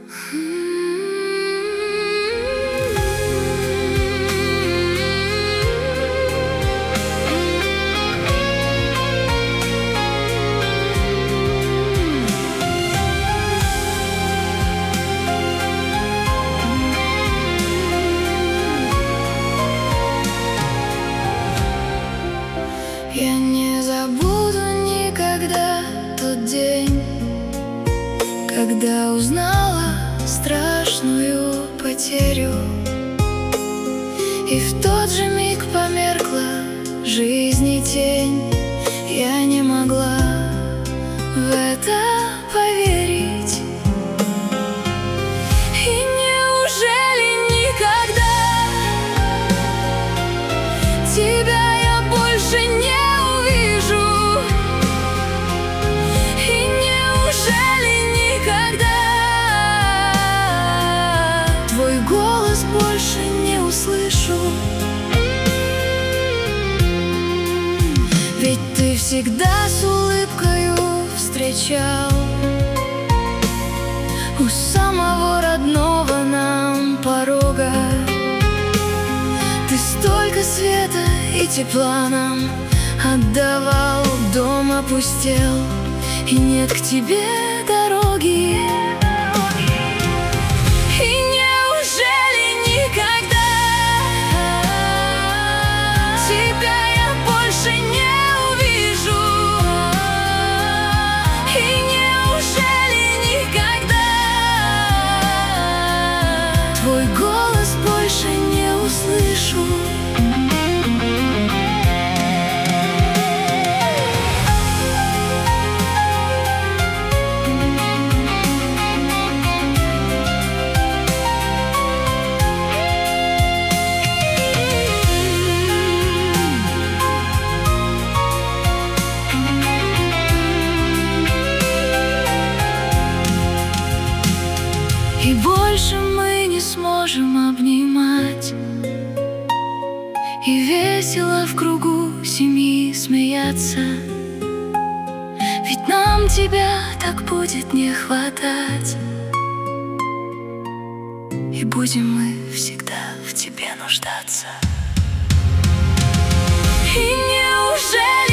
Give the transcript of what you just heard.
Я не забуду никогда тот день, когда узнала страшную потерю, и в тот же миг померкла жизни тень. Я не могла в это поверить. И неужели никогда тебя я больше не увижу? И неужели никогда твой голос больше не услышу? Ведь ты всегда с улыбкою встречал у самого родного нам порога. Ты столько света и тепла нам отдавал. Дом опустел, и нет к тебе дороги. И неужели никогда тебя я больше не увижу? И неужели никогда твой голос больше не услышу? И больше мы не сможем обнимать и весело в кругу семьи смеяться. Ведь нам тебя так будет не хватать, и будем мы всегда в тебе нуждаться. И неужели